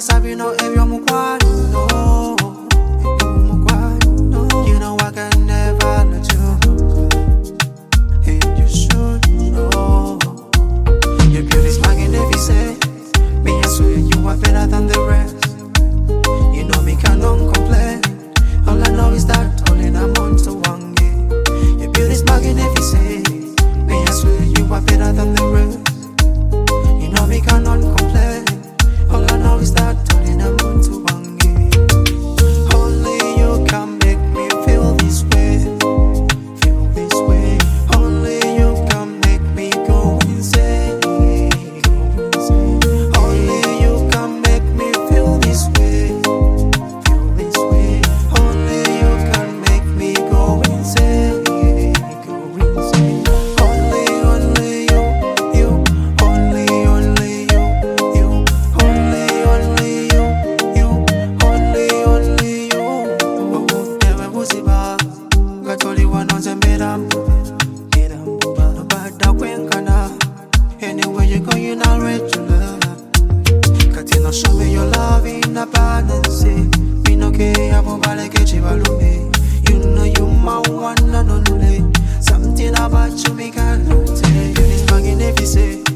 sabi no ebyo mukwano, no. You know I can never let you go. Hey, you should know. Your beauty's magnificent. Me, I swear you are better than the rest. You know me cannot complain. All I know is that all in a month to one year. Your beauty's magnificent. Me, I swear you are better than the rest. You know me cannot complain. All I know is that all in a month to one year. Only you can make me feel this way. Feel this way. Only you can make me go insane. Only you can make me feel this way. Feel this way. Only you can make me go insane. Go insane. Only you, you. Only you, you. Only you, you. Only you. Oh, never was it bad. Got only one on the middle. No bad when kana. Anywhere you go, you not regular. Katina show me your love in abundance. Me no care about baleke balume. You know you my one and only. Something about you me cannot take. It's magnificent.